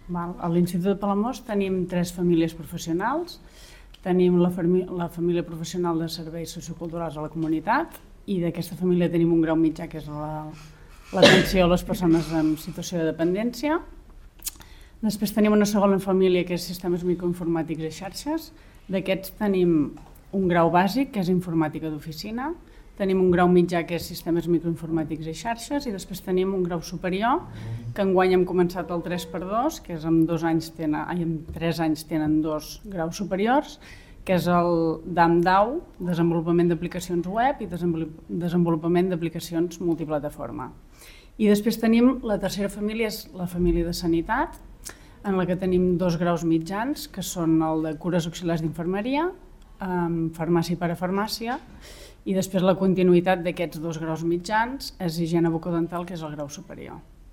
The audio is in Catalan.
A l'Institut de Palamós tenim 3 famílies professionals. Tenim la família professional de serveis socioculturals a la comunitat i d'aquesta família tenim un grau mitjà que és l'atenció a les persones en situació de dependència. Després tenim una segona família que és sistemes microinformàtics i xarxes. D'aquests tenim un grau bàsic que és informàtica d'oficina, tenim un grau mitjà que és sistemes microinformàtics i xarxes i després tenim un grau superior que enguany hem començat el 3x2, que és en 3 anys tenen 2 graus superiors, que és el DAM-DAU, desenvolupament d'aplicacions web i desenvolupament d'aplicacions multiplataforma. I després tenim la tercera família, és la família de sanitat, en la que tenim 2 graus mitjans, que són el de cures auxiliars d'infermeria, farmàcia i parafarmàcia, i després la continuïtat d'aquests 2 graus mitjans és higiene bucodental, que és el grau superior.